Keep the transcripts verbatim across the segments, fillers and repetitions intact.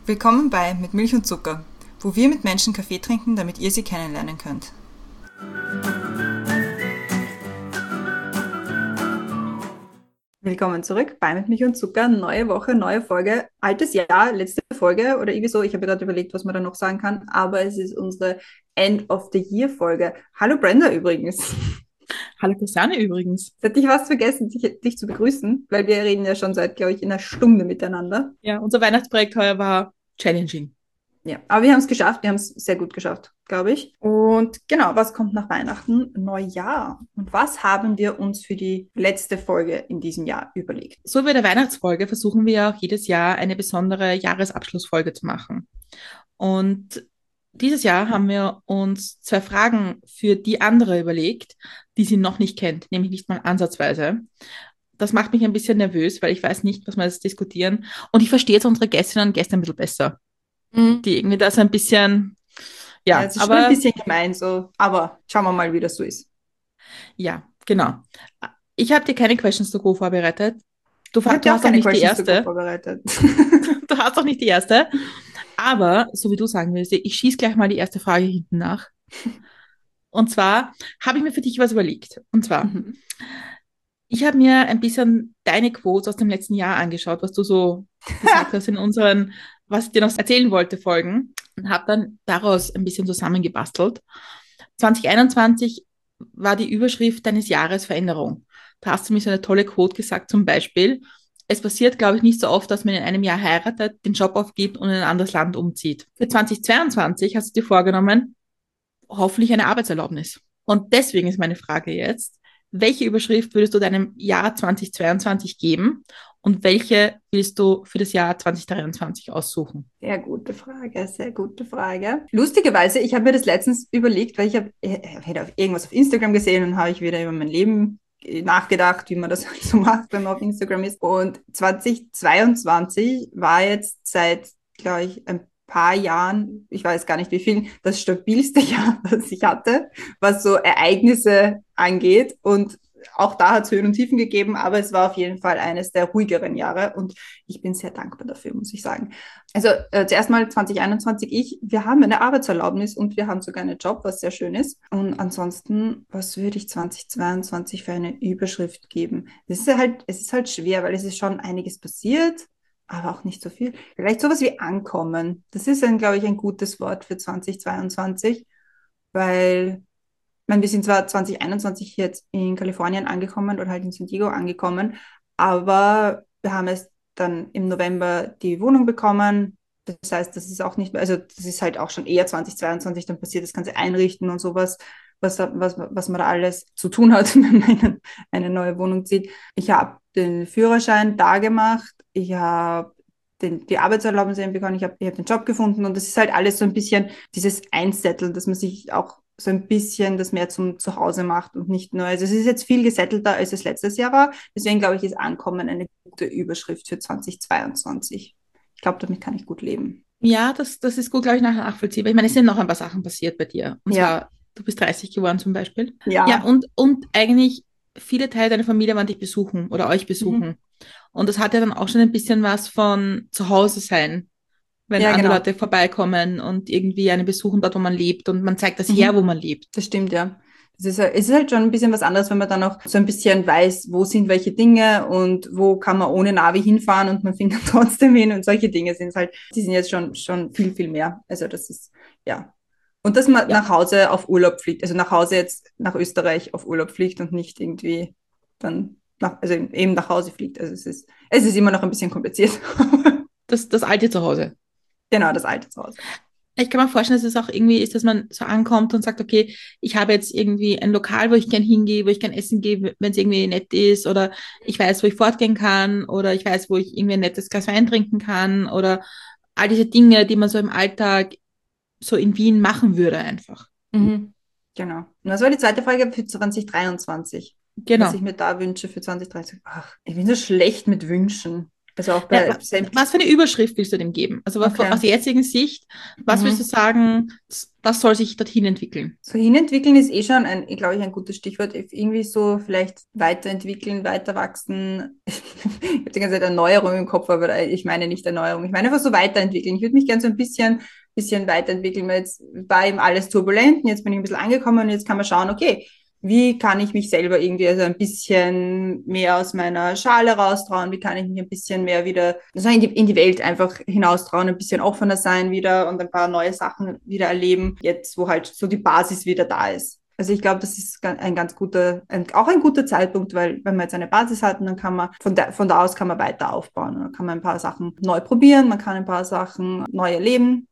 Willkommen bei Mit Milch und Zucker, wo wir mit Menschen Kaffee trinken, damit ihr sie kennenlernen könnt. Willkommen zurück bei Mit Milch und Zucker, neue Woche, neue Folge, altes Jahr, letzte Folge oder irgendwie so. Ich habe gerade überlegt, was man da noch sagen kann, aber es ist unsere End of the Year Folge. Hallo Brenda übrigens. Hallo Christiane übrigens. Jetzt hätte ich fast vergessen, dich, dich zu begrüßen, weil wir reden ja schon seit, glaube ich, einer Stunde miteinander. Ja, unser Weihnachtsprojekt heuer war challenging. Ja, aber wir haben es geschafft, wir haben es sehr gut geschafft, glaube ich. Und genau, was kommt nach Weihnachten? Neujahr. Und was haben wir uns für die letzte Folge in diesem Jahr überlegt? So wie bei der Weihnachtsfolge versuchen wir auch jedes Jahr eine besondere Jahresabschlussfolge zu machen. Und dieses Jahr haben wir uns zwei Fragen für die andere überlegt, die sie noch nicht kennt, nämlich nicht mal ansatzweise. Das macht mich ein bisschen nervös, weil ich weiß nicht, was wir jetzt diskutieren. Und ich verstehe jetzt unsere Gästinnen und Gäste ein bisschen besser, Mhm. die irgendwie das ein bisschen, Ja, ja, es ist schon ein aber bisschen gemein so, aber schauen wir mal, wie das so ist. ja, genau. Ich habe dir keine Questions to go vorbereitet. Du, Ich fa- habe du dir auch hast auch keine nicht die Questions to go erste. vorbereitet. Du hast auch nicht die erste. Aber, so wie du sagen willst, ich schieße gleich mal die erste Frage hinten nach. Und zwar habe ich mir für dich was überlegt. Und zwar, Mhm. ich habe mir ein bisschen deine Quotes aus dem letzten Jahr angeschaut, was du so gesagt hast in unseren, was ich dir noch erzählen wollte, Folgen. Und habe dann daraus ein bisschen zusammengebastelt. zwanzig einundzwanzig war die Überschrift deines Jahres Veränderung. Da hast du mir so eine tolle Quote gesagt, zum Beispiel: Es passiert, glaube ich, nicht so oft, dass man in einem Jahr heiratet, den Job aufgibt und in ein anderes Land umzieht. Für zwanzig zweiundzwanzig hast du dir vorgenommen, hoffentlich eine Arbeitserlaubnis. Und deswegen ist meine Frage jetzt: Welche Überschrift würdest du deinem Jahr zwanzig zweiundzwanzig geben und welche willst du für das Jahr zwanzig dreiundzwanzig aussuchen? Sehr gute Frage, sehr gute Frage. Lustigerweise, ich habe mir das letztens überlegt, weil ich habe ich hätte auf irgendwas auf Instagram gesehen und habe ich wieder über mein Leben nachgedacht, wie man das halt so macht, wenn man auf Instagram ist. Und zwanzig zweiundzwanzig war jetzt seit, glaube ich, ein paar Jahren, ich weiß gar nicht wie viel, das stabilste Jahr, das ich hatte, was so Ereignisse angeht. Und auch da hat es Höhen und Tiefen gegeben, aber es war auf jeden Fall eines der ruhigeren Jahre und ich bin sehr dankbar dafür, muss ich sagen. Also äh, zuerst mal zwanzig einundzwanzig, ich, wir haben eine Arbeitserlaubnis und wir haben sogar einen Job, was sehr schön ist. Und ansonsten, was würde ich zwanzig zweiundzwanzig für eine Überschrift geben? Es ist halt, es ist halt schwer, weil es ist schon einiges passiert, aber auch nicht so viel. Vielleicht sowas wie ankommen. Das ist ein, glaube ich, ein gutes Wort für zwanzig zweiundzwanzig, weil ich meine, wir sind zwar zwanzig einundzwanzig jetzt in Kalifornien angekommen oder halt in San Diego angekommen, aber wir haben es dann im November die Wohnung bekommen. Das heißt, das ist auch nicht mehr, also das ist halt auch schon eher zwanzig zweiundzwanzig, dann passiert das ganze Einrichten und sowas, was, was, was man da alles zu tun hat, wenn man eine, eine neue Wohnung zieht. Ich habe den Führerschein da gemacht, ich habe den, die Arbeitserlaubnis bekommen, ich habe ich hab den Job gefunden und das ist halt alles so ein bisschen dieses Einsetteln, dass man sich auch so ein bisschen das mehr zum Zuhause macht und nicht nur, also es ist jetzt viel gesettelter, als es letztes Jahr war. Deswegen glaube ich, ist Ankommen eine gute Überschrift für zwanzig zweiundzwanzig. Ich glaube, damit kann ich gut leben. Ja, das, das ist gut, glaube ich, nachher nachvollziehbar. Ich meine, es sind noch ein paar Sachen passiert bei dir. Und Ja, zwar, du bist dreißig geworden zum Beispiel. Ja, ja. und, und eigentlich viele Teile deiner Familie waren dich besuchen oder euch Mhm. besuchen. Und das hat ja dann auch schon ein bisschen was von zu Hause sein, wenn Ja, andere genau. Leute vorbeikommen und irgendwie einen besuchen dort, wo man lebt und man zeigt das her, wo Mhm. man lebt. Das stimmt, ja. Das ist, halt- es ist halt schon ein bisschen was anderes, wenn man dann auch so ein bisschen weiß, wo sind welche Dinge und wo kann man ohne Navi hinfahren und man findet trotzdem hin und solche Dinge sind es halt, die sind jetzt schon, schon viel, viel mehr. Also das ist, ja. Und dass man Ja, nach Hause auf Urlaub fliegt, also nach Hause jetzt nach Österreich auf Urlaub fliegt und nicht irgendwie dann nach, also eben nach Hause fliegt. Also es ist, es ist immer noch ein bisschen kompliziert. das, das alte Zuhause. Genau, das alte Zuhause. Ich kann mir vorstellen, dass es auch irgendwie ist, dass man so ankommt und sagt, okay, ich habe jetzt irgendwie ein Lokal, wo ich gern hingehe, wo ich gern essen gehe, wenn es irgendwie nett ist, oder ich weiß, wo ich fortgehen kann, oder ich weiß, wo ich irgendwie ein nettes Glas Wein trinken kann, oder all diese Dinge, die man so im Alltag so in Wien machen würde einfach. Mhm. Genau. Und das war die zweite Frage für zwanzig dreiundzwanzig. Was ich Genau. mir da wünsche für zwanzig dreiundzwanzig. Ach, ich bin so schlecht mit Wünschen. Also auch Ja, bei wa- Selbst. was für eine Überschrift willst du dem geben? Also was- Okay. aus der jetzigen Sicht, was willst du Mhm. sagen, was soll sich dorthin entwickeln? So hinentwickeln ist eh schon ein, glaube ich, ein gutes Stichwort. Irgendwie so vielleicht weiterentwickeln, weiter wachsen. Ich habe die ganze Zeit Erneuerung im Kopf, aber ich meine nicht Erneuerung. Ich meine einfach so weiterentwickeln. Ich würde mich gerne so ein bisschen, bisschen weiterentwickeln, weil jetzt war eben alles turbulent und jetzt bin ich ein bisschen angekommen und jetzt kann man schauen, okay, wie kann ich mich selber irgendwie also ein bisschen mehr aus meiner Schale raustrauen? Wie kann ich mich ein bisschen mehr wieder also in die, in die Welt einfach hinaustrauen, ein bisschen offener sein wieder und ein paar neue Sachen wieder erleben, jetzt wo halt so die Basis wieder da ist. Also ich glaube, das ist ein ganz guter, ein, auch ein guter Zeitpunkt, weil wenn man jetzt eine Basis hat, dann kann man von, da, von da aus kann man weiter aufbauen. Dann kann man ein paar Sachen neu probieren, man kann ein paar Sachen neu erleben.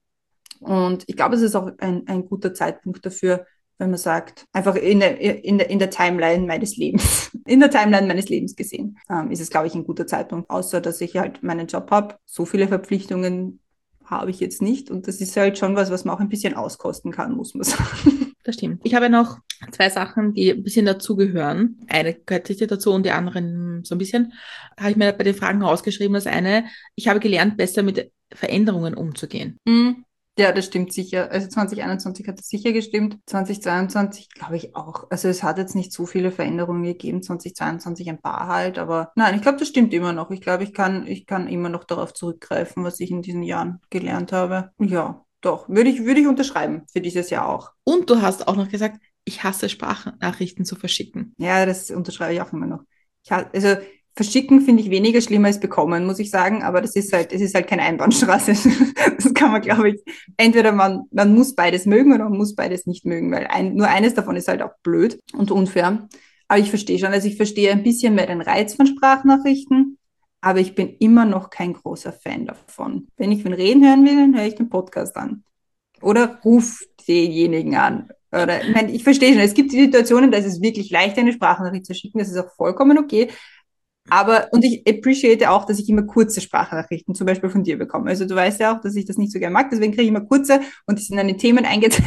Und ich glaube, es ist auch ein, ein guter Zeitpunkt dafür, wenn man sagt, einfach in der, in der, in der Timeline meines Lebens, in der Timeline meines Lebens gesehen, ähm, ist es, glaube ich, ein guter Zeitpunkt. Außer, dass ich halt meinen Job habe. So viele Verpflichtungen habe ich jetzt nicht. Und das ist halt schon was, was man auch ein bisschen auskosten kann, muss man sagen. Das stimmt. Ich habe noch zwei Sachen, die ein bisschen dazugehören. Eine gehört sicher dazu und die anderen so ein bisschen. Habe ich mir bei den Fragen rausgeschrieben. Das eine, ich habe gelernt, besser mit Veränderungen umzugehen. Mm. Ja, das stimmt sicher. Also zwanzig einundzwanzig hat das sicher gestimmt. zwanzig zweiundzwanzig glaube ich auch. Also es hat jetzt nicht so viele Veränderungen gegeben. zwanzig zweiundzwanzig ein paar halt. Aber nein, ich glaube, das stimmt immer noch. Ich glaube, ich kann, ich kann immer noch darauf zurückgreifen, was ich in diesen Jahren gelernt habe. Ja, doch. Würde ich, würde ich unterschreiben für dieses Jahr auch. Und du hast auch noch gesagt, ich hasse Sprachnachrichten zu verschicken. Ja, das unterschreibe ich auch immer noch. Ich, ha- also verschicken finde ich weniger schlimm als bekommen, muss ich sagen, aber das ist halt, es ist halt keine Einbahnstraße. Das kann man, glaube ich, entweder man, man muss beides mögen oder man muss beides nicht mögen, weil ein, nur eines davon ist halt auch blöd und unfair. Aber ich verstehe schon, also ich verstehe ein bisschen mehr den Reiz von Sprachnachrichten, aber ich bin immer noch kein großer Fan davon. Wenn ich wen reden hören will, dann höre ich den Podcast an. Oder ruf denjenigen an. Oder, ich meine, ich verstehe schon, es gibt Situationen, da ist es wirklich leicht, eine Sprachnachricht zu schicken, das ist auch vollkommen okay. Aber, und ich appreciate auch, dass ich immer kurze Sprachnachrichten zum Beispiel von dir bekomme. Also du weißt ja auch, dass ich das nicht so gerne mag, deswegen kriege ich immer kurze und die sind dann in Themen eingeteilt.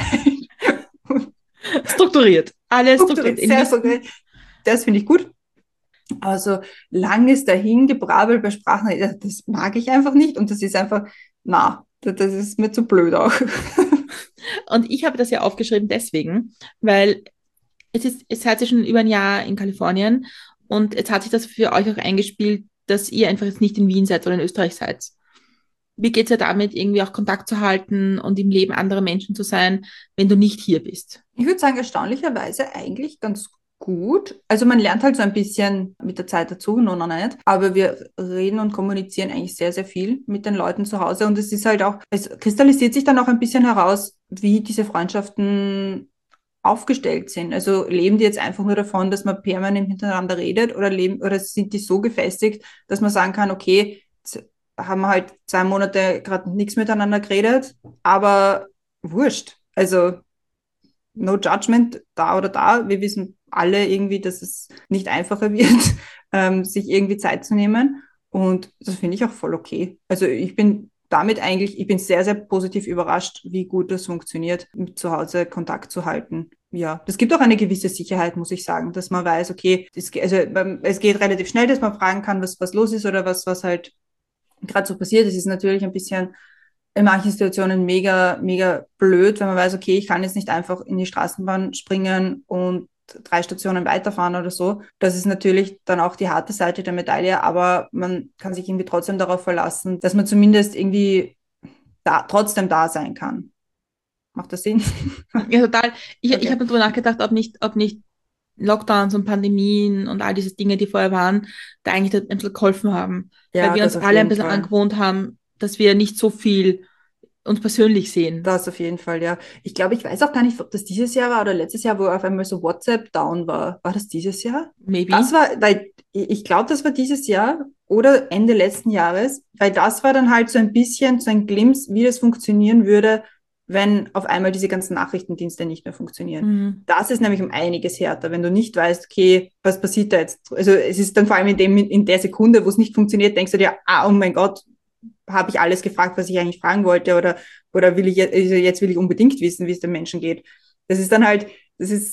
Strukturiert. Alles strukturiert. Strukturiert, In sehr Listen. strukturiert. Das finde ich gut. Also langes Dahingebrabbel bei Sprachnachrichten, das mag ich einfach nicht und das ist einfach, na, das ist mir zu blöd auch. Und ich habe das ja aufgeschrieben deswegen, weil es ist, es hat sich schon über ein Jahr in Kalifornien und jetzt hat sich das für euch auch eingespielt, dass ihr einfach jetzt nicht in Wien seid oder in Österreich seid. Wie geht es ja damit, irgendwie auch Kontakt zu halten und im Leben anderer Menschen zu sein, wenn du nicht hier bist? Ich würde sagen, erstaunlicherweise eigentlich ganz gut. Also man lernt halt so ein bisschen mit der Zeit dazu, noch noch nicht. Aber wir reden und kommunizieren eigentlich sehr, sehr viel mit den Leuten zu Hause. Und es ist halt auch, es kristallisiert sich dann auch ein bisschen heraus, wie diese Freundschaften aufgestellt sind. Also leben die jetzt einfach nur davon, dass man permanent miteinander redet oder leben, oder sind die so gefestigt, dass man sagen kann, okay, jetzt haben wir halt zwei Monate gerade nichts miteinander geredet, aber wurscht. Also no judgment da oder da. Wir wissen alle irgendwie, dass es nicht einfacher wird, ähm, sich irgendwie Zeit zu nehmen. Und das finde ich auch voll okay. Also ich bin damit eigentlich, ich bin sehr, sehr positiv überrascht, wie gut das funktioniert, mit zu Hause Kontakt zu halten. Ja, das gibt auch eine gewisse Sicherheit, muss ich sagen, dass man weiß, okay, das, also es geht relativ schnell, dass man fragen kann, was, was los ist oder was, was halt gerade so passiert. Es ist natürlich ein bisschen in manchen Situationen mega, mega blöd, wenn man weiß, okay, ich kann jetzt nicht einfach in die Straßenbahn springen und drei Stationen weiterfahren oder so. Das ist natürlich dann auch die harte Seite der Medaille, aber man kann sich irgendwie trotzdem darauf verlassen, dass man zumindest irgendwie da, trotzdem da sein kann. Macht das Sinn? Ja, total. Ich, ich Okay. habe darüber nachgedacht, ob nicht, ob nicht Lockdowns und Pandemien und all diese Dinge, die vorher waren, da eigentlich ein bisschen geholfen haben. Weil Ja, wir das uns auf alle ein jeden bisschen Fall. angewohnt haben, dass wir nicht so viel uns persönlich sehen. Das auf jeden Fall, ja. Ich glaube, ich weiß auch gar nicht, ob das dieses Jahr war oder letztes Jahr, wo auf einmal so WhatsApp down war. War das dieses Jahr? Das Maybe. war, weil ich glaube, das war dieses Jahr oder Ende letzten Jahres, weil das war dann halt so ein bisschen so ein Glimpse, wie das funktionieren würde, wenn auf einmal diese ganzen Nachrichtendienste nicht mehr funktionieren. Mhm. Das ist nämlich um einiges härter, wenn du nicht weißt, okay, was passiert da jetzt? Also es ist dann vor allem in dem, in der Sekunde, wo es nicht funktioniert, denkst du dir, ah, oh mein Gott, habe ich alles gefragt, was ich eigentlich fragen wollte, oder, oder will ich jetzt, also jetzt will ich unbedingt wissen, wie es den Menschen geht. Das ist dann halt, das ist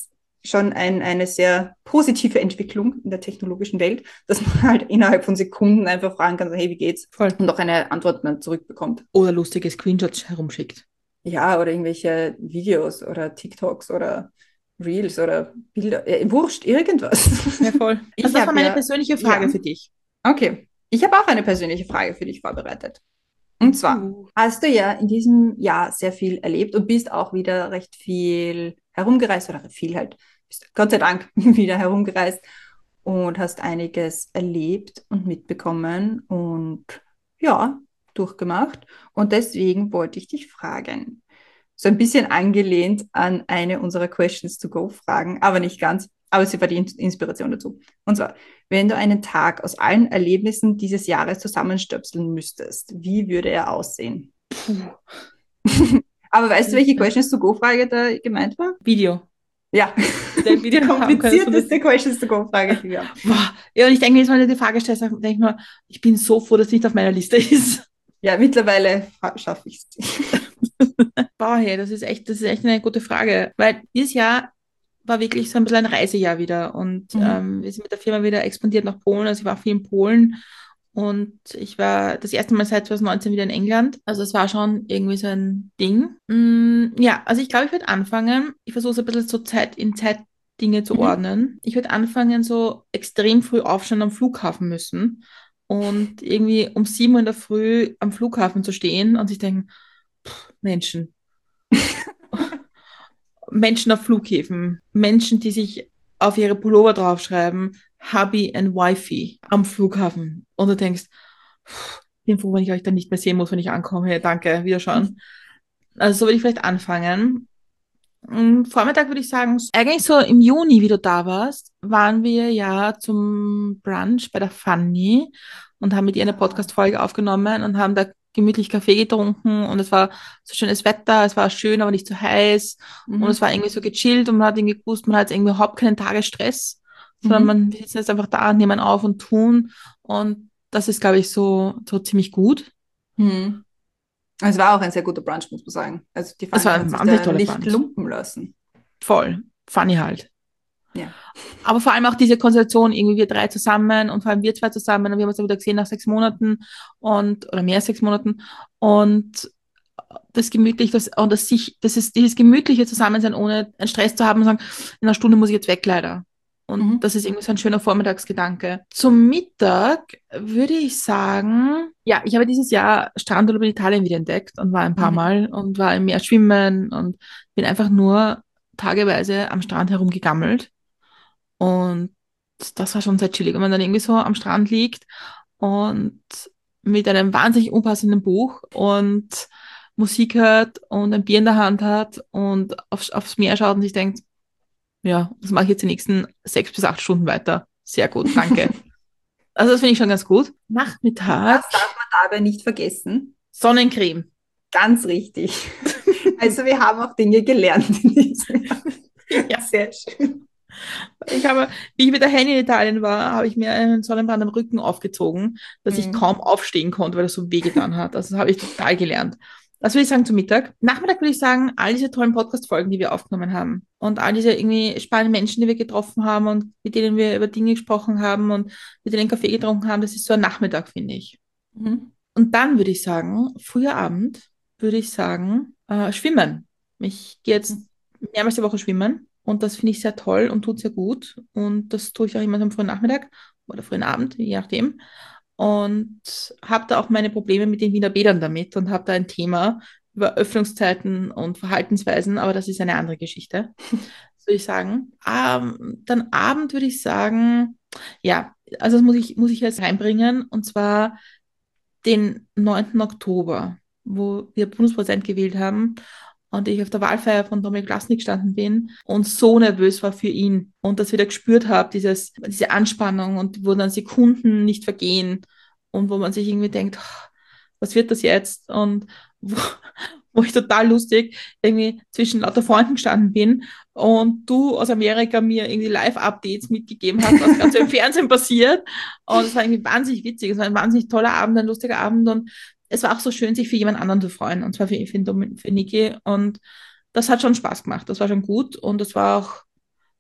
schon ein, eine sehr positive Entwicklung in der technologischen Welt, dass man halt innerhalb von Sekunden einfach fragen kann, so, hey, wie geht's? Voll. Und auch eine Antwort dann zurückbekommt. Oder lustige Screenshots herumschickt. Ja, oder irgendwelche Videos oder TikToks oder Reels oder Bilder. Äh, wurscht, irgendwas. Ja, voll. Ich Also das war habe meine ja, persönliche Frage ja, für dich. okay. Ich habe auch eine persönliche Frage für dich vorbereitet. Und zwar Uh. hast du ja in diesem Jahr sehr viel erlebt und bist auch wieder recht viel herumgereist oder viel halt, bist Gott sei Dank wieder herumgereist und hast einiges erlebt und mitbekommen und ja, durchgemacht. Und deswegen wollte ich dich fragen, so ein bisschen angelehnt an eine unserer Questions to go Fragen, aber nicht ganz, aber sie war die Inspiration dazu. Und zwar, wenn du einen Tag aus allen Erlebnissen dieses Jahres zusammenstöpseln müsstest, wie würde er aussehen? Puh. Aber weißt du, welche Questions to go Frage da gemeint war? Video. Ja, Der die Video haben können. So komplizierteste Questions to go Frage, die wir haben. Boah. Ja, und ich denke, jetzt mal die Frage stellst, denke ich mir, ich bin so froh, dass es nicht auf meiner Liste ist. Ja, mittlerweile schaffe ich es. Boah, hey, das ist echt, das ist echt eine gute Frage. Weil dieses Jahr war wirklich so ein bisschen ein Reisejahr wieder. Und Mhm. ähm, wir sind mit der Firma wieder expandiert nach Polen. Also ich war viel in Polen. Und ich war das erste Mal seit zwanzig neunzehn wieder in England. Also es war schon irgendwie so ein Ding. Mm, ja, also ich glaube, ich würde anfangen. Ich versuche es ein bisschen so Zeit in Zeit Dinge zu Mhm. ordnen. Ich würde anfangen, so extrem früh aufstehen am Flughafen müssen. Und irgendwie um sieben Uhr in der Früh am Flughafen zu stehen und sich denken, pff, Menschen. Menschen auf Flughäfen, Menschen, die sich auf ihre Pullover draufschreiben, Hubby and Wifey am Flughafen. Und du denkst, pff, bin froh, wenn ich euch dann nicht mehr sehen muss, wenn ich ankomme. Hey, danke, wiederschauen. Also so würde ich vielleicht anfangen. Am Vormittag würde ich sagen, eigentlich so im Juni, wie du da warst, waren wir ja zum Brunch bei der Fanny und haben mit ihr eine Podcast-Folge aufgenommen und haben da gemütlich Kaffee getrunken und es war so schönes Wetter, es war schön, aber nicht zu heiß und Mhm. es war irgendwie so gechillt und man hat irgendwie gewusst, man hat jetzt irgendwie überhaupt keinen Tagesstress, sondern Mhm. man sitzt jetzt einfach da, nehmen auf und tun und das ist, glaube ich, so, so ziemlich gut. Mhm. Es war auch ein sehr guter Brunch, muss man sagen. Also die Es Fanny war hat ein sich wahnsinnig da toller nicht Brunch. lumpen lassen. Voll. Funny halt. Ja. Aber vor allem auch diese Konstellation, irgendwie wir drei zusammen und vor allem wir zwei zusammen und wir haben uns dann wieder gesehen nach sechs Monaten und, oder mehr als sechs Monaten und das gemütlich, das, und das sich, das ist dieses gemütliche Zusammensein, ohne einen Stress zu haben und sagen, in einer Stunde muss ich jetzt weg, leider. Und Mhm. das ist irgendwie so ein schöner Vormittagsgedanke. Zum Mittag würde ich sagen, ja, ich habe dieses Jahr Strandurlaub in Italien wieder entdeckt und war ein paar Mhm. Mal und war im Meer schwimmen und bin einfach nur tageweise am Strand herumgegammelt. Und das war schon sehr chillig, wenn man dann irgendwie so am Strand liegt und mit einem wahnsinnig unpassenden Buch und Musik hört und ein Bier in der Hand hat und aufs, aufs Meer schaut und sich denkt, ja, das mache ich jetzt die nächsten sechs bis acht Stunden weiter. Sehr gut, danke. Also das finde ich schon ganz gut. Nachmittag, Was darf man dabei nicht vergessen? Sonnencreme. Ganz richtig. Also wir haben auch Dinge gelernt in diesem Jahr. Ja. Sehr schön. Ich habe, wie ich mit der Henny in Italien war, habe ich mir einen Sonnenbrand am Rücken aufgezogen, dass ich Mhm. kaum aufstehen konnte, weil das so wehgetan hat. Also das habe ich total gelernt. Das würde ich sagen zu Mittag. Nachmittag würde ich sagen, all diese tollen Podcast-Folgen, die wir aufgenommen haben und all diese irgendwie spannenden Menschen, die wir getroffen haben und mit denen wir über Dinge gesprochen haben und mit denen Kaffee getrunken haben, das ist so ein Nachmittag, finde ich. Mhm. Und dann würde ich sagen, früher Abend würde ich sagen, äh, schwimmen. Ich gehe jetzt mehrmals die Woche schwimmen und das finde ich sehr toll und tut sehr gut. Und das tue ich auch immer am frühen Nachmittag oder frühen Abend, je nachdem. Und habe da auch meine Probleme mit den Wiener Bädern damit und habe da ein Thema über Öffnungszeiten und Verhaltensweisen, aber das ist eine andere Geschichte, würde ich sagen. Ähm, dann Abend würde ich sagen, ja, also das muss ich, muss ich jetzt reinbringen und zwar den neunten Oktober, wo wir Bundespräsident gewählt haben und ich auf der Wahlfeier von Dominik Vlasnik gestanden bin und so nervös war für ihn und das wieder gespürt habe, dieses, diese Anspannung und wo dann Sekunden nicht vergehen und wo man sich irgendwie denkt, "Oh, was wird das jetzt?" Und wo, wo ich total lustig irgendwie zwischen lauter Freunden gestanden bin und du aus Amerika mir irgendwie Live-Updates mitgegeben hast, was gerade so im Fernsehen passiert. Und es war irgendwie wahnsinnig witzig. Es war ein wahnsinnig toller Abend, ein lustiger Abend und es war auch so schön, sich für jemand anderen zu freuen, und zwar für, für, für Niki. Und das hat schon Spaß gemacht. Das war schon gut und das war auch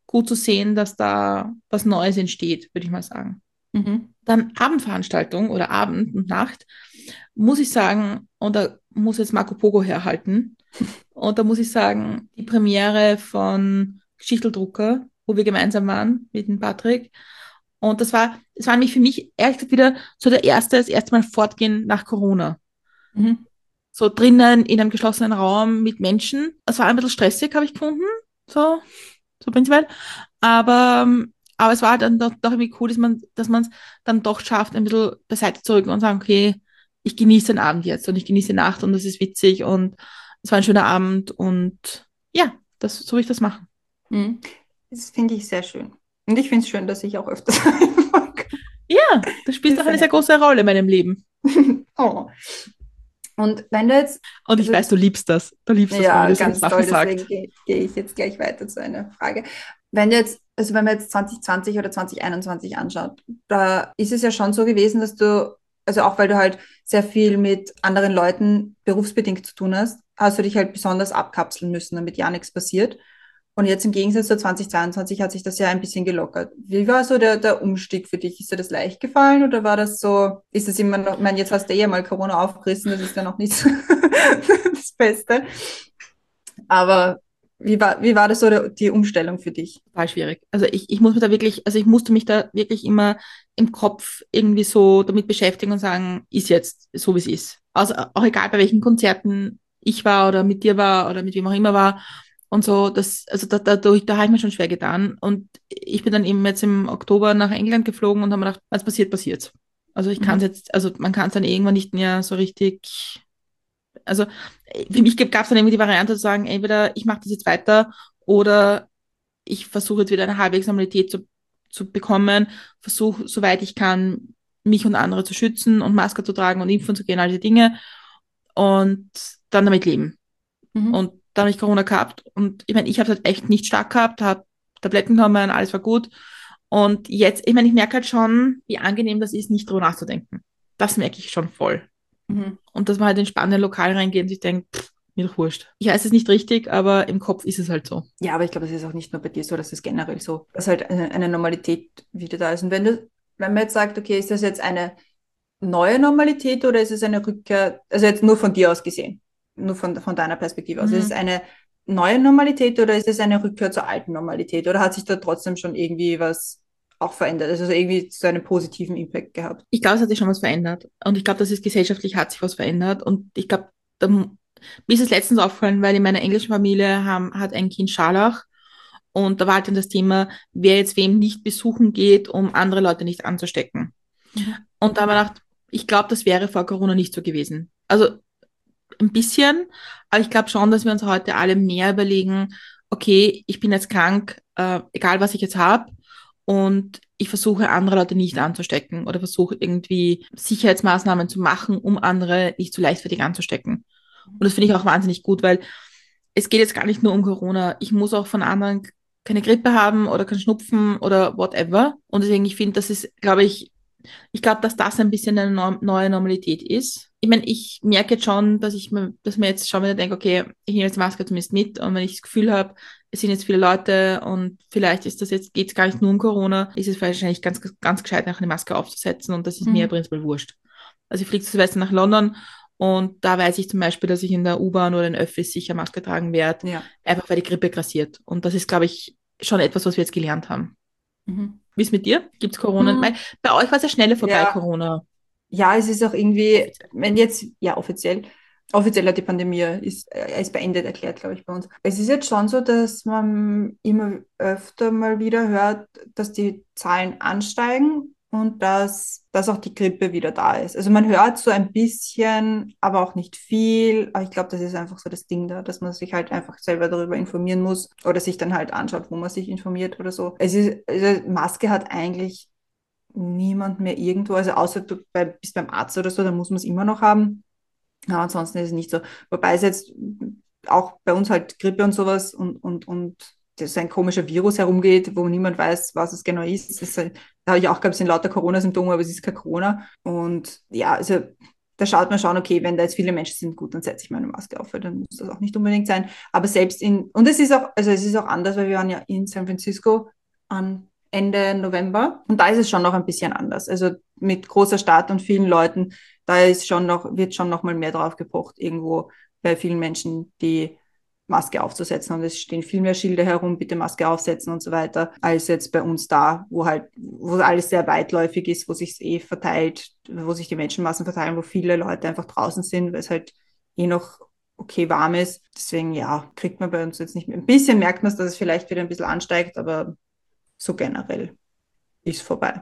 gut zu sehen, dass da was Neues entsteht, würde ich mal sagen. Mhm. Dann Abendveranstaltung oder Abend und Nacht, muss ich sagen, und da muss jetzt Marco Pogo herhalten. Und da muss ich sagen, die Premiere von Geschichteldrucker, wo wir gemeinsam waren mit dem Patrick. Und das war, das war nämlich für mich ehrlich gesagt wieder so der erste, das erste Mal fortgehen nach Corona. Mhm. So drinnen in einem geschlossenen Raum mit Menschen. Es war ein bisschen stressig, habe ich gefunden. So, so prinzipiell. Aber, ähm, aber es war dann doch, doch irgendwie cool, dass man, dass man es dann doch schafft, ein bisschen beiseite zu rücken und sagen, okay, ich genieße den Abend jetzt und ich genieße die Nacht und das ist witzig und es war ein schöner Abend und ja, das, so will ich das machen. Mhm. Das finde ich sehr schön. Und ich finde es schön, dass ich auch öfters einfach. Ja, das spielt Das auch ist ja eine sehr nett. große Rolle in meinem Leben. Oh. Und wenn du jetzt, Und ich also weiß, du liebst das. Du liebst das, wenn man ja, dir solche ganz Sachen toll, deswegen sagt. gehe gehe ich jetzt gleich weiter zu einer Frage. Wenn du jetzt, also wenn man jetzt zwanzig zwanzig oder zwanzig einundzwanzig anschaut, da ist es ja schon so gewesen, dass du, also auch weil du halt sehr viel mit anderen Leuten berufsbedingt zu tun hast, hast du dich halt besonders abkapseln müssen, damit ja nichts passiert. Und jetzt im Gegensatz zu zwanzig zweiundzwanzig hat sich das ja ein bisschen gelockert. Wie war so der, der Umstieg für dich? Ist dir das leicht gefallen oder war das so, ist es immer noch, ich meine, jetzt hast du eh mal Corona aufgerissen, das ist ja noch nicht so das Beste. Aber wie war, wie war das so der, die Umstellung für dich? Total schwierig. Also ich, ich muss mich da wirklich, also ich musste mich da wirklich immer im Kopf irgendwie so damit beschäftigen und sagen, ist jetzt so, wie es ist. Also auch egal bei welchen Konzerten ich war oder mit dir war oder mit wem auch immer war und so, das, also da, dadurch, da habe ich mir schon schwer getan. Und ich bin dann eben jetzt im Oktober nach England geflogen und habe mir gedacht, was passiert, passiert. Also ich kann es Mhm. jetzt, also man kann es dann irgendwann nicht mehr so richtig, also für mich gab es dann irgendwie die Variante zu sagen, entweder ich mache das jetzt weiter oder ich versuche jetzt wieder eine halbwegs Normalität zu, zu bekommen, versuche, soweit ich kann, mich und andere zu schützen und Maske zu tragen und impfen zu gehen, all diese Dinge und dann damit leben. Mhm. Und dann habe ich Corona gehabt und ich meine, ich habe es halt echt nicht stark gehabt, habe Tabletten genommen, alles war gut. Und jetzt, ich meine, ich merke halt schon, wie angenehm das ist, nicht drüber nachzudenken. Das merke ich schon voll. Mhm. Und dass man halt in spannende Lokale reingeht und sich denkt, pff, mir doch wurscht. Ich weiß es nicht richtig, aber im Kopf ist es halt so. Ja, aber ich glaube, das ist auch nicht nur bei dir so, das ist generell so, dass halt eine, eine Normalität wieder da ist. Und wenn du, wenn man jetzt sagt, okay, ist das jetzt eine neue Normalität oder ist es eine Rückkehr, also jetzt nur von dir aus gesehen, nur von, von deiner Perspektive aus, ist es Mhm. eine neue Normalität oder ist es eine Rückkehr zur alten Normalität oder hat sich da trotzdem schon irgendwie was auch verändert, also irgendwie so einen positiven Impact gehabt? Ich glaube, es hat sich schon was verändert. Und ich glaube, dass es gesellschaftlich hat sich was verändert. Und ich glaube, da, mir ist es letztens aufgefallen, weil in meiner englischen Familie haben, hat ein Kind Scharlach. Und da war halt dann das Thema, wer jetzt wem nicht besuchen geht, um andere Leute nicht anzustecken. Mhm. Und da habe ich gedacht, ich glaube, das wäre vor Corona nicht so gewesen. Also ein bisschen, aber ich glaube schon, dass wir uns heute alle mehr überlegen, okay, ich bin jetzt krank, äh, egal was ich jetzt habe, und ich versuche andere Leute nicht anzustecken oder versuche irgendwie Sicherheitsmaßnahmen zu machen, um andere nicht so leichtfertig anzustecken. Und das finde ich auch wahnsinnig gut, weil es geht jetzt gar nicht nur um Corona. Ich muss auch von anderen keine Grippe haben oder keinen Schnupfen oder whatever. Und deswegen, ich finde, das ist, glaube ich, ich glaube, dass das ein bisschen eine norm neue Normalität ist. Ich meine, ich merke jetzt schon, dass ich mir, dass mir jetzt schon wieder denke, okay, ich nehme jetzt die Maske zumindest mit und wenn ich das Gefühl habe, es sind jetzt viele Leute und vielleicht ist das jetzt, geht es gar nicht nur um Corona, ist es wahrscheinlich ganz, ganz gescheit, nachher eine Maske aufzusetzen und das ist mir Mhm. prinzipiell wurscht. Also ich fliege zu Silvester nach London und da weiß ich zum Beispiel, dass ich in der U-Bahn oder in Öffis sicher Maske tragen werde, Ja. einfach weil die Grippe grassiert. Und das ist, glaube ich, schon etwas, was wir jetzt gelernt haben. Mhm. Wie ist mit dir? Gibt es Corona? Weil Mhm. bei euch war es ja schneller vorbei, Ja, Corona. ja, es ist auch irgendwie, Offiziell. wenn jetzt, ja, offiziell, offiziell hat die Pandemie ist, äh, ist beendet erklärt, glaube ich, bei uns. Es ist jetzt schon so, dass man immer öfter mal wieder hört, dass die Zahlen ansteigen und dass, dass auch die Grippe wieder da ist. Also man hört so ein bisschen, aber auch nicht viel. Aber ich glaube, das ist einfach so das Ding da, dass man sich halt einfach selber darüber informieren muss oder sich dann halt anschaut, wo man sich informiert oder so. Es ist, also Maske hat eigentlich niemand mehr irgendwo, also außer du bei, bist beim Arzt oder so, dann muss man es immer noch haben. Aber ansonsten ist es nicht so. Wobei es jetzt auch bei uns halt Grippe und sowas und, und, und das ein komischer Virus herumgeht, wo niemand weiß, was es genau ist. Das ist halt, da habe ich auch gehabt, es sind lauter Corona-Symptome, aber es ist kein Corona. Und ja, also da schaut man schon, okay, wenn da jetzt viele Menschen sind, gut, dann setze ich meine Maske auf, weil dann muss das auch nicht unbedingt sein. Aber selbst in, und es ist auch, also es ist auch anders, weil wir waren ja in San Francisco an Ende November und da ist es schon noch ein bisschen anders. Also mit großer Stadt und vielen Leuten, da ist schon noch, wird schon noch mal mehr drauf gepocht, irgendwo bei vielen Menschen die Maske aufzusetzen. Und es stehen viel mehr Schilder herum, bitte Maske aufsetzen und so weiter, als jetzt bei uns da, wo halt, wo alles sehr weitläufig ist, wo sich eh verteilt, wo sich die Menschenmassen verteilen, wo viele Leute einfach draußen sind, weil es halt eh noch okay warm ist. Deswegen, ja, kriegt man bei uns jetzt nicht mehr. Ein bisschen merkt man es, dass es vielleicht wieder ein bisschen ansteigt, aber so generell ist vorbei.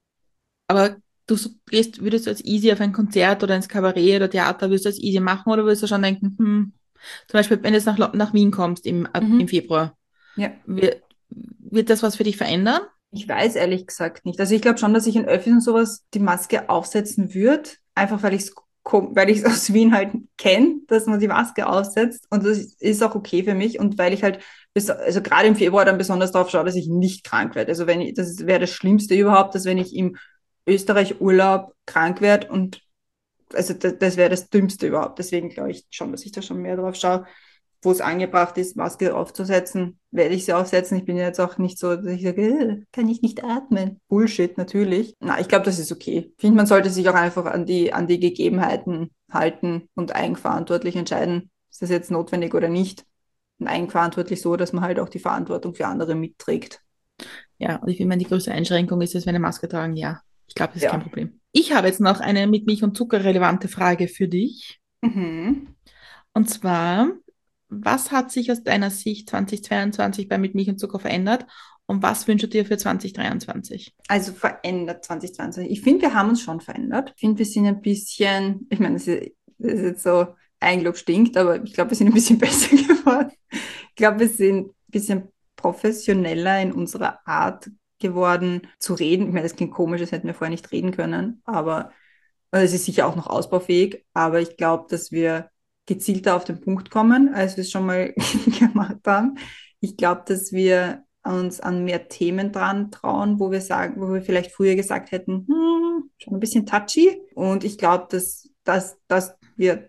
Aber du so- gehst, würdest du als easy auf ein Konzert oder ins Kabarett oder Theater, würdest du als easy machen oder würdest du schon denken, hm, zum Beispiel, wenn du jetzt nach, Lo- nach Wien kommst im, ab- im Mhm. Februar, Ja. wird, wird das was für dich verändern? Ich weiß ehrlich gesagt nicht. Also ich glaube schon, dass ich in Öffis und sowas die Maske aufsetzen würde, einfach weil ich es weil ich es aus Wien halt kenne, dass man die Maske aufsetzt und das ist auch okay für mich und weil ich halt bis, also gerade im Februar dann besonders darauf schaue, dass ich nicht krank werde. Also wenn ich, das wäre das Schlimmste überhaupt, dass wenn ich im Österreich Urlaub krank werde und also das, das wäre das Dümmste überhaupt. Deswegen glaube ich schon, dass ich da schon mehr drauf schaue, wo es angebracht ist, Maske aufzusetzen, werde ich sie aufsetzen. Ich bin jetzt auch nicht so, dass ich sage, äh, kann ich nicht atmen. Bullshit, natürlich. Na, ich glaube, das ist okay. Ich finde, man sollte sich auch einfach an die, an die Gegebenheiten halten und eigenverantwortlich entscheiden, ist das jetzt notwendig oder nicht. Und eigenverantwortlich so, dass man halt auch die Verantwortung für andere mitträgt. Ja, und ich finde, die größte Einschränkung ist, dass wir eine Maske tragen. Ja, ich glaube, das ist kein Ja. Problem. Ich habe jetzt noch eine mit Milch und Zucker relevante Frage für dich. Mhm. Und zwar, was hat sich aus deiner Sicht zweitausendzweiundzwanzig bei Mit Milch und Zucker verändert und was wünschst du dir für zweitausenddreiundzwanzig? Also verändert zwanzig zwanzig. Ich finde, wir haben uns schon verändert. Ich finde, wir sind ein bisschen, ich meine, das ist, das ist jetzt so, Eigenlob stinkt, aber ich glaube, wir sind ein bisschen besser geworden. Ich glaube, wir sind ein bisschen professioneller in unserer Art geworden zu reden. Ich meine, das klingt komisch, das hätten wir vorher nicht reden können, aber also es ist sicher auch noch ausbaufähig, aber ich glaube, dass wir gezielter auf den Punkt kommen, als wir es schon mal gemacht haben. Ich glaube, dass wir uns an mehr Themen dran trauen, wo wir sagen, wo wir vielleicht früher gesagt hätten, hm, schon ein bisschen touchy. Und ich glaube, dass, dass, dass wir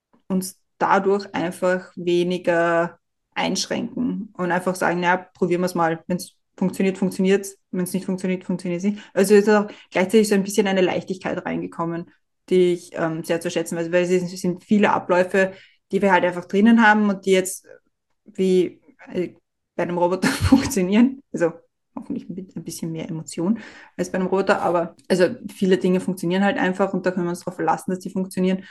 uns dadurch einfach weniger einschränken und einfach sagen, naja, probieren wir es mal. Wenn es funktioniert, funktioniert es. Wenn es nicht funktioniert, funktioniert es nicht. Also ist auch gleichzeitig so ein bisschen eine Leichtigkeit reingekommen, die ich ähm, sehr zu schätzen weiß, weil es sind viele Abläufe, die wir halt einfach drinnen haben und die jetzt wie äh, bei einem Roboter funktionieren. Also hoffentlich mit ein bisschen mehr Emotion als bei einem Roboter, aber also viele Dinge funktionieren halt einfach und da können wir uns darauf verlassen, dass die funktionieren.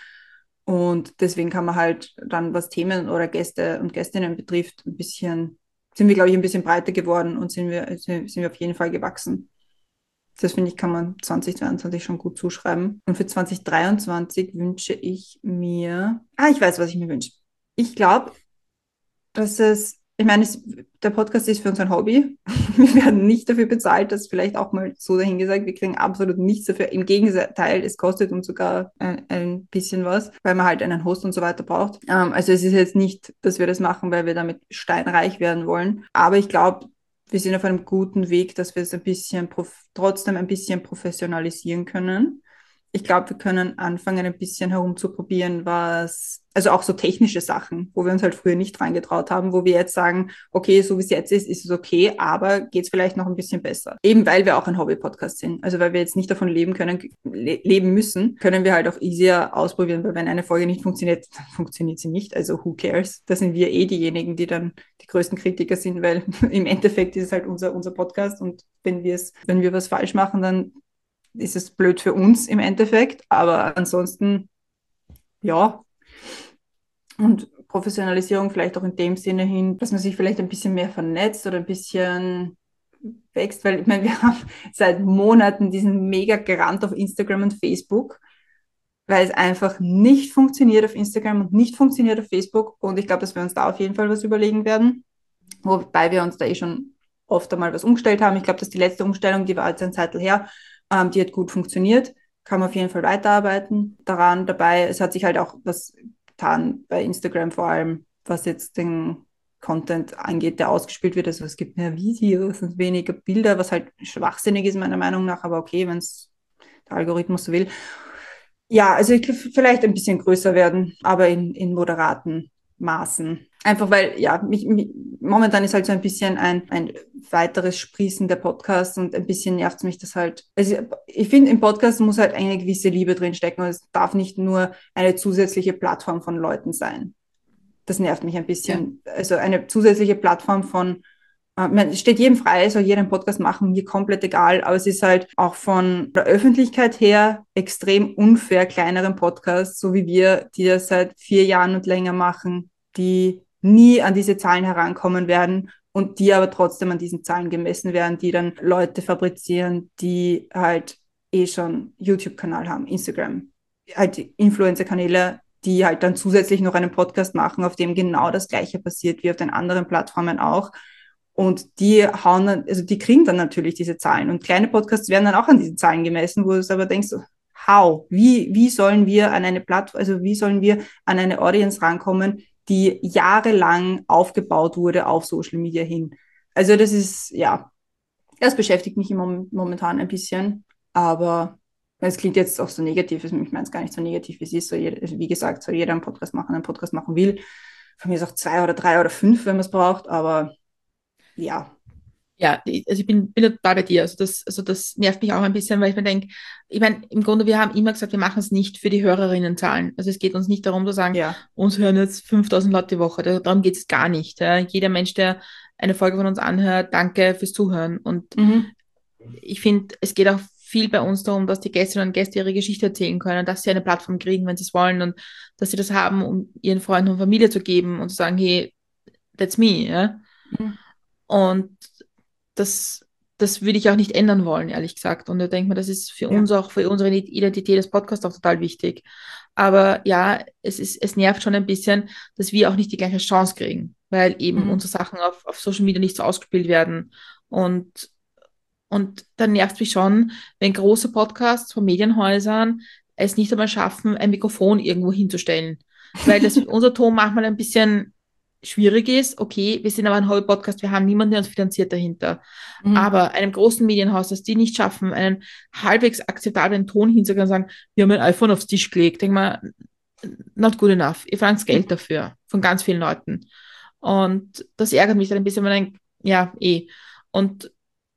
Und deswegen kann man halt dann, was Themen oder Gäste und Gästinnen betrifft, ein bisschen, sind wir, glaube ich, ein bisschen breiter geworden und sind wir, sind wir auf jeden Fall gewachsen. Das finde ich, kann man zwanzig zweiundzwanzig schon gut zuschreiben. Und für zwanzig dreiundzwanzig wünsche ich mir, ah, ich weiß, was ich mir wünsche. Ich glaube, dass es, ich meine, es, der Podcast ist für uns ein Hobby. Wir werden nicht dafür bezahlt, das vielleicht auch mal so dahingesagt. Wir kriegen absolut nichts dafür. Im Gegenteil, es kostet uns sogar ein, ein bisschen was, weil man halt einen Host und so weiter braucht. Ähm, also es ist jetzt nicht, dass wir das machen, weil wir damit steinreich werden wollen. Aber ich glaube, wir sind auf einem guten Weg, dass wir es ein bisschen trotzdem ein bisschen professionalisieren können. Ich glaube, wir können anfangen, ein bisschen herumzuprobieren, was, also auch so technische Sachen, wo wir uns halt früher nicht reingetraut haben, wo wir jetzt sagen, okay, so wie es jetzt ist, ist es okay, aber geht es vielleicht noch ein bisschen besser. Eben weil wir auch ein Hobby-Podcast sind. Also weil wir jetzt nicht davon leben können, le leben müssen, können wir halt auch easier ausprobieren, weil wenn eine Folge nicht funktioniert, dann funktioniert sie nicht. Also who cares? Da sind wir eh diejenigen, die dann die größten Kritiker sind, weil im Endeffekt ist es halt unser, unser Podcast und wenn wir es, wenn wir was falsch machen, dann ist es blöd für uns im Endeffekt, aber ansonsten, ja. Und Professionalisierung vielleicht auch in dem Sinne hin, dass man sich vielleicht ein bisschen mehr vernetzt oder ein bisschen wächst, weil ich meine, wir haben seit Monaten diesen mega Gerant auf Instagram und Facebook, weil es einfach nicht funktioniert auf Instagram und nicht funktioniert auf Facebook und ich glaube, dass wir uns da auf jeden Fall was überlegen werden, wobei wir uns da eh schon oft einmal was umgestellt haben. Ich glaube, dass die letzte Umstellung, die war jetzt ein Zeitl her, ähm, die hat gut funktioniert. Kann man auf jeden Fall weiterarbeiten daran. Dabei, es hat sich halt auch was getan bei Instagram vor allem, was jetzt den Content angeht, der ausgespielt wird. Also es gibt mehr Videos und weniger Bilder, was halt schwachsinnig ist meiner Meinung nach, aber okay, wenn es der Algorithmus so will. Ja, also ich glaube, vielleicht ein bisschen größer werden, aber in, in moderaten Maßen. Einfach weil, ja, mich, mich, momentan ist halt so ein bisschen ein, ein weiteres Sprießen der Podcasts und ein bisschen nervt es mich das halt. Also ich finde, im Podcast muss halt eine gewisse Liebe drin stecken und es darf nicht nur eine zusätzliche Plattform von Leuten sein. Das nervt mich ein Ja. bisschen. Also eine zusätzliche Plattform von es steht jedem frei, soll jeder einen Podcast machen, mir komplett egal, aber es ist halt auch von der Öffentlichkeit her extrem unfair, kleineren Podcasts, so wie wir, die das seit vier Jahren und länger machen, die nie an diese Zahlen herankommen werden und die aber trotzdem an diesen Zahlen gemessen werden, die dann Leute fabrizieren, die halt eh schon YouTube-Kanal haben, Instagram, halt Influencer-Kanäle, die halt dann zusätzlich noch einen Podcast machen, auf dem genau das Gleiche passiert wie auf den anderen Plattformen auch. Und die hauen dann, also die kriegen dann natürlich diese Zahlen. Und kleine Podcasts werden dann auch an diesen Zahlen gemessen, wo du es aber denkst, how? Wie, wie sollen wir an eine Plattform, also wie sollen wir an eine Audience rankommen, die jahrelang aufgebaut wurde auf Social Media hin? Also das ist, ja, das beschäftigt mich im momentan ein bisschen. Aber es klingt jetzt auch so negativ, ich meine es gar nicht so negativ, wie es ist. So jeder, wie gesagt, soll jeder einen Podcast machen, einen Podcast machen will. Von mir ist auch zwei oder drei oder fünf, wenn man es braucht, aber ja. Ja, ich- also ich bin, bin total bei dir. Also das, also das nervt mich auch ein bisschen, weil ich mir denke, ich meine, im Grunde, wir haben immer gesagt, wir machen es nicht für die Hörerinnenzahlen. Also es geht uns nicht darum zu sagen, Ja. uns hören jetzt fünftausend Leute die Woche. Da- Darum geht es gar nicht. Ja. Jeder Mensch, der eine Folge von uns anhört, danke fürs Zuhören. Und Mhm. ich finde, es geht auch viel bei uns darum, dass die Gästinnen und Gäste ihre Geschichte erzählen können, dass sie eine Plattform kriegen, wenn sie es wollen und dass sie das haben, um ihren Freunden und Familie zu geben und zu sagen, hey, that's me. Ja. Mhm. Und das, das würde ich auch nicht ändern wollen, ehrlich gesagt. Und ich denke mir, das ist für Ja. uns auch, für unsere Identität des Podcasts auch total wichtig. Aber ja, es ist, es nervt schon ein bisschen, dass wir auch nicht die gleiche Chance kriegen, weil eben Mhm. unsere Sachen auf, auf Social Media nicht so ausgespielt werden. Und, und dann nervt es mich schon, wenn große Podcasts von Medienhäusern es nicht einmal schaffen, ein Mikrofon irgendwo hinzustellen. Weil das unser Ton manchmal ein bisschen schwierig ist. Okay, wir sind aber ein Hobby-Podcast, wir haben niemanden, der uns finanziert dahinter. Mhm. Aber einem großen Medienhaus, dass die nicht schaffen, einen halbwegs akzeptablen Ton hinzugehen und sagen, wir haben ein iPhone aufs Tisch gelegt, denk mal, not good enough. Ihr verlangt Geld dafür von ganz vielen Leuten. Und das ärgert mich dann ein bisschen, wenn man denkt, ja, eh. Und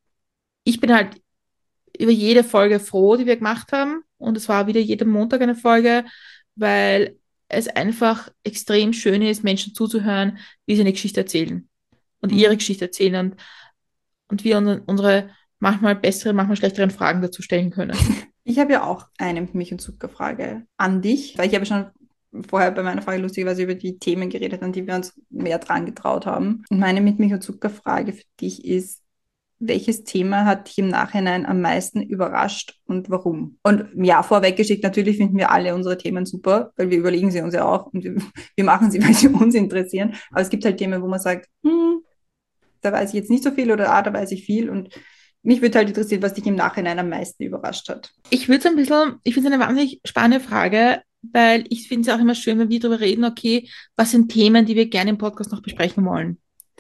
ich bin halt über jede Folge froh, die wir gemacht haben. Und es war wieder jeden Montag eine Folge, weil es einfach extrem schön ist, Menschen zuzuhören, wie sie eine Geschichte erzählen und ihre Mhm. Geschichte erzählen und, und wir unsere, unsere manchmal besseren, manchmal schlechteren Fragen dazu stellen können. Ich habe ja auch eine Mich- und Zucker-Frage an dich, weil ich habe schon vorher bei meiner Frage lustigerweise über die Themen geredet, an die wir uns mehr dran getraut haben. Und meine Mit Mich- und Zucker-Frage für dich ist, welches Thema hat dich im Nachhinein am meisten überrascht und warum? Und ja, vorweggeschickt, natürlich finden wir alle unsere Themen super, weil wir überlegen sie uns ja auch und wir, wir machen sie, weil sie uns interessieren. Aber es gibt halt Themen, wo man sagt, hm, da weiß ich jetzt nicht so viel oder ah, da weiß ich viel. Und mich würde halt interessieren, was dich im Nachhinein am meisten überrascht hat. Ich würde es ein bisschen, ich finde es eine wahnsinnig spannende Frage, weil ich finde es auch immer schön, wenn wir darüber reden, okay, was sind Themen, die wir gerne im Podcast noch besprechen wollen?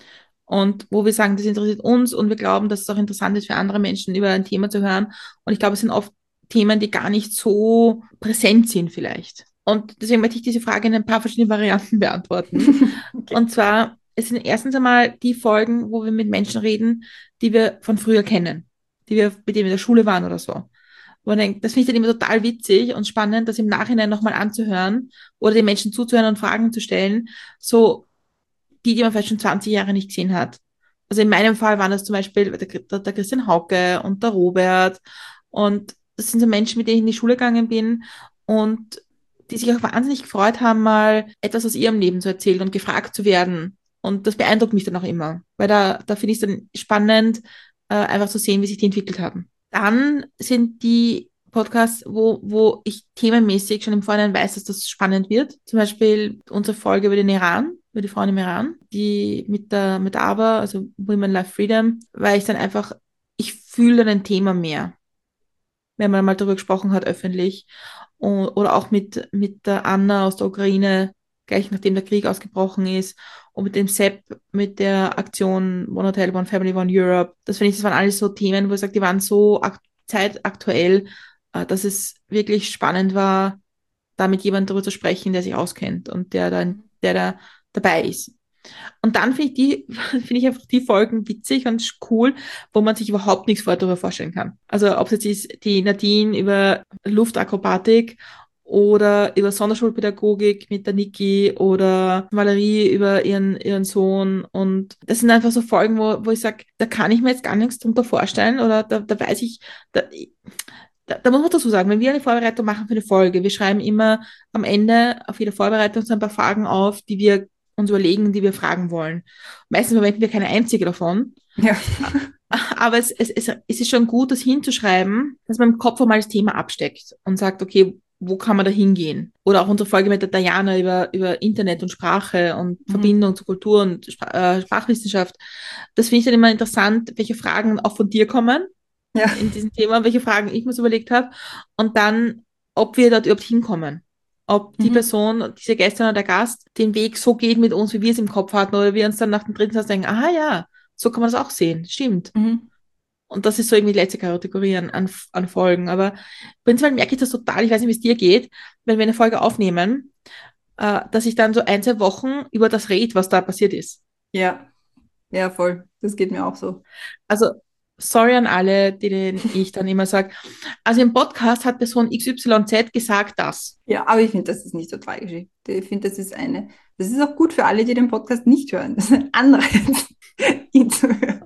Und wo wir sagen, das interessiert uns und wir glauben, dass es auch interessant ist für andere Menschen, über ein Thema zu hören. Und ich glaube, es sind oft Themen, die gar nicht so präsent sind vielleicht. Und deswegen möchte ich diese Frage in ein paar verschiedene Varianten beantworten. Okay. Und zwar, es sind erstens einmal die Folgen, wo wir mit Menschen reden, die wir von früher kennen, die wir, mit denen wir in der Schule waren oder so. Wo man denkt, das finde ich dann immer total witzig und spannend, das im Nachhinein nochmal anzuhören oder den Menschen zuzuhören und Fragen zu stellen. So, die, die man vielleicht schon zwanzig Jahre nicht gesehen hat. Also in meinem Fall waren das zum Beispiel der, der, der Christian Hauke und der Robert. Und das sind so Menschen, mit denen ich in die Schule gegangen bin und die sich auch wahnsinnig gefreut haben, mal etwas aus ihrem Leben zu erzählen und gefragt zu werden. Und das beeindruckt mich dann auch immer, weil da, da finde ich es dann spannend, äh, einfach zu sehen, wie sich die entwickelt haben. Dann sind die Podcasts, wo, wo ich themenmäßig schon im Vorhinein weiß, dass das spannend wird. Zum Beispiel unsere Folge über den Iran, über die Frauen im Iran, die mit der, mit der A B A, also Women Life Freedom, weil ich dann einfach, ich fühle dann ein Thema mehr, wenn man mal darüber gesprochen hat, öffentlich. Und, oder auch mit, mit der Anna aus der Ukraine, gleich nachdem der Krieg ausgebrochen ist. Und mit dem Sepp, mit der Aktion One Hotel, One Family, One Europe. Das finde ich, das waren alles so Themen, wo ich sage, die waren so ak zeitaktuell, äh, dass es wirklich spannend war, da mit jemandem darüber zu sprechen, der sich auskennt und der dann, der da dabei ist. Und dann finde ich die, finde ich einfach die Folgen witzig und cool, wo man sich überhaupt nichts vorher darüber vorstellen kann. Also ob es jetzt ist die Nadine über Luftakrobatik oder über Sonderschulpädagogik mit der Niki oder Valerie über ihren, ihren Sohn. Und das sind einfach so Folgen, wo, wo ich sage, da kann ich mir jetzt gar nichts drunter vorstellen oder da, da weiß ich, da, da, da muss man dazu sagen, wenn wir eine Vorbereitung machen für eine Folge, wir schreiben immer am Ende auf jede Vorbereitung so ein paar Fragen auf, die wir uns überlegen, die wir fragen wollen. Meistens verwenden wir keine einzige davon. Ja. Aber es, es, es, es ist schon gut, das hinzuschreiben, dass man im Kopf einmal das Thema absteckt und sagt, okay, wo kann man da hingehen? Oder auch unsere Folge mit der Diana über, über Internet und Sprache und Mhm. Verbindung zu Kultur und Spra äh, Sprachwissenschaft. Das finde ich dann immer interessant, welche Fragen auch von dir kommen Ja. in diesem Thema, welche Fragen ich mir so überlegt habe und dann, ob wir dort überhaupt hinkommen. Ob die Mhm. Person, diese Gästin oder der Gast, den Weg so geht mit uns, wie wir es im Kopf hatten, oder wir uns dann nach dem dritten Satz denken, aha ja, so kann man das auch sehen, stimmt. Mhm. Und das ist so irgendwie die letzte Kategorie an, an, an Folgen. Aber prinzipiell merke ich das total, ich weiß nicht, wie es dir geht, wenn wir eine Folge aufnehmen, äh, dass ich dann so ein, zwei Wochen über das rede, was da passiert ist. Ja. Ja, voll. Das geht mir auch so. Also, sorry an alle, denen ich dann immer sage, also im Podcast hat Person X Y Z gesagt das. Ja, aber ich finde, das ist nicht so tragisch. Ich finde, das ist eine, das ist auch gut für alle, die den Podcast nicht hören. Das ist ein Anreiz, ihn zu hören.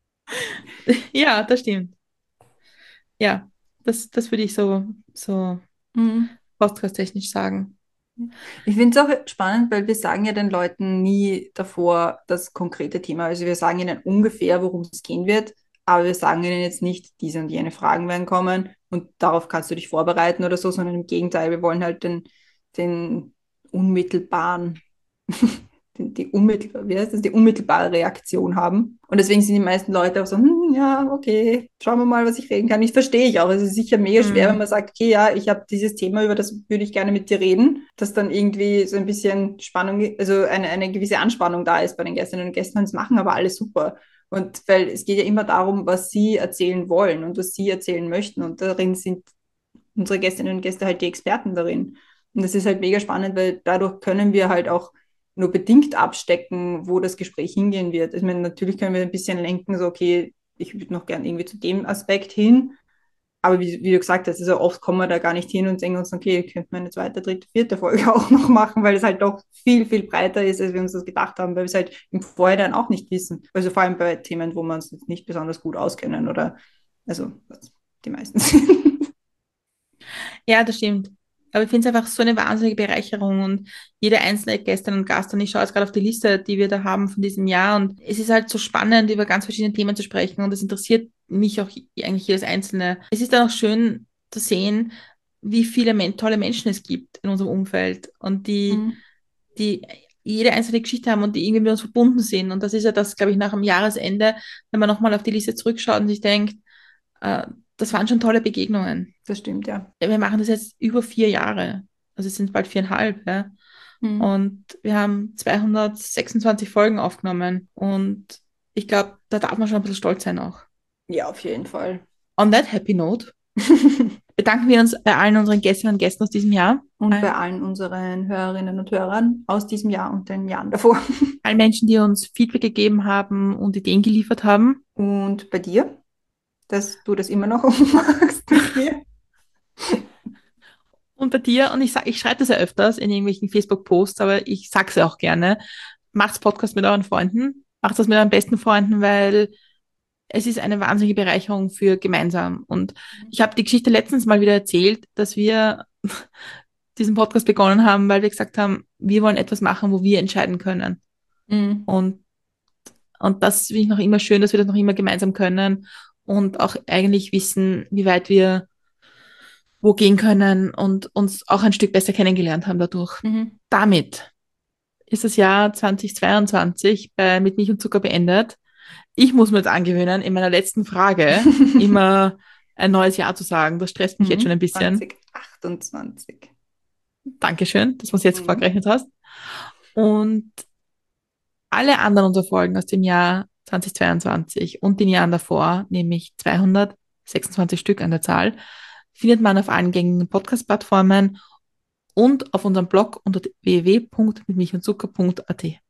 Ja, das stimmt. Ja, das, das würde ich so, so Mhm. podcast-technisch sagen. Ich finde es auch spannend, weil wir sagen ja den Leuten nie davor das konkrete Thema. Also wir sagen ihnen ungefähr, worum es gehen wird, aber wir sagen ihnen jetzt nicht, diese und jene Fragen werden kommen und darauf kannst du dich vorbereiten oder so, sondern im Gegenteil, wir wollen halt den, den unmittelbaren, die, die, unmittelbar, wie heißt das, die unmittelbare Reaktion haben. Und deswegen sind die meisten Leute auch so, hm, ja, okay, schauen wir mal, was ich reden kann. Ich verstehe ich auch. Es ist sicher mega schwer, wenn Mhm. man sagt, okay, ja, ich habe dieses Thema, über das würde ich gerne mit dir reden, dass dann irgendwie so ein bisschen Spannung, also eine, eine gewisse Anspannung da ist bei den Gästinnen und Gästen. Und es machen aber alle super. Und weil es geht ja immer darum, was sie erzählen wollen und was sie erzählen möchten. Und darin sind unsere Gästinnen und Gäste halt die Experten darin. Und das ist halt mega spannend, weil dadurch können wir halt auch nur bedingt abstecken, wo das Gespräch hingehen wird. Ich meine, natürlich können wir ein bisschen lenken, so, okay, ich würde noch gern irgendwie zu dem Aspekt hin. Aber wie, wie du gesagt hast, also oft kommen wir da gar nicht hin und denken uns, okay, könnte man eine zweite, dritte, vierte Folge auch noch machen, weil es halt doch viel, viel breiter ist, als wir uns das gedacht haben, weil wir es halt im Vorhinein auch nicht wissen. Also vor allem bei Themen, wo wir uns nicht besonders gut auskennen oder, also die meisten sind. Ja, das stimmt. Aber ich finde es einfach so eine wahnsinnige Bereicherung und jede einzelne Gästin und Gast, und ich schaue jetzt gerade auf die Liste, die wir da haben von diesem Jahr und es ist halt so spannend, über ganz verschiedene Themen zu sprechen und es interessiert mich auch eigentlich jedes Einzelne. Es ist dann auch schön zu sehen, wie viele men tolle Menschen es gibt in unserem Umfeld und die, Mhm. die jede einzelne Geschichte haben und die irgendwie mit uns verbunden sind. Und das ist ja das, glaube ich, nach dem Jahresende, wenn man nochmal auf die Liste zurückschaut und sich denkt, äh, das waren schon tolle Begegnungen. Das stimmt, ja. Wir machen das jetzt über vier Jahre. Also es sind bald viereinhalb, ja. Mhm. Und wir haben zweihundertsechsundzwanzig Folgen aufgenommen. Und ich glaube, da darf man schon ein bisschen stolz sein auch. Ja, auf jeden Fall. On that happy note bedanken wir uns bei allen unseren Gästinnen und Gästen aus diesem Jahr. Und Äh, bei allen unseren Hörerinnen und Hörern aus diesem Jahr und den Jahren davor. allen Menschen, die uns Feedback gegeben haben und Ideen geliefert haben. Und bei dir, dass du das immer noch machst mit mir. Und bei dir, und ich sag, ich schreibe das ja öfters in irgendwelchen Facebook-Posts, aber ich sag's ja auch gerne. Macht's Podcast mit euren Freunden. Macht das mit euren besten Freunden, weil es ist eine wahnsinnige Bereicherung für gemeinsam. Und ich habe die Geschichte letztens mal wieder erzählt, dass wir diesen Podcast begonnen haben, weil wir gesagt haben, wir wollen etwas machen, wo wir entscheiden können. Mhm. Und, und das finde ich noch immer schön, dass wir das noch immer gemeinsam können und auch eigentlich wissen, wie weit wir wo gehen können und uns auch ein Stück besser kennengelernt haben dadurch. Mhm. Damit ist das Jahr zweitausendzweiundzwanzig bei Mit Milch und Zucker beendet. Ich muss mir jetzt angewöhnen, in meiner letzten Frage immer ein neues Jahr zu sagen. Das stresst mich jetzt schon ein Mhm. bisschen. zwanzig achtundzwanzig. Dankeschön, dass du es jetzt Mhm. vorgerechnet hast. Und alle anderen unserer Folgen aus dem Jahr zweitausendzweiundzwanzig und den Jahren davor, nämlich zweihundertsechsundzwanzig Stück an der Zahl, findet man auf allen gängigen Podcast-Plattformen und auf unserem Blog unter w w w punkt mit milch und zucker punkt a t.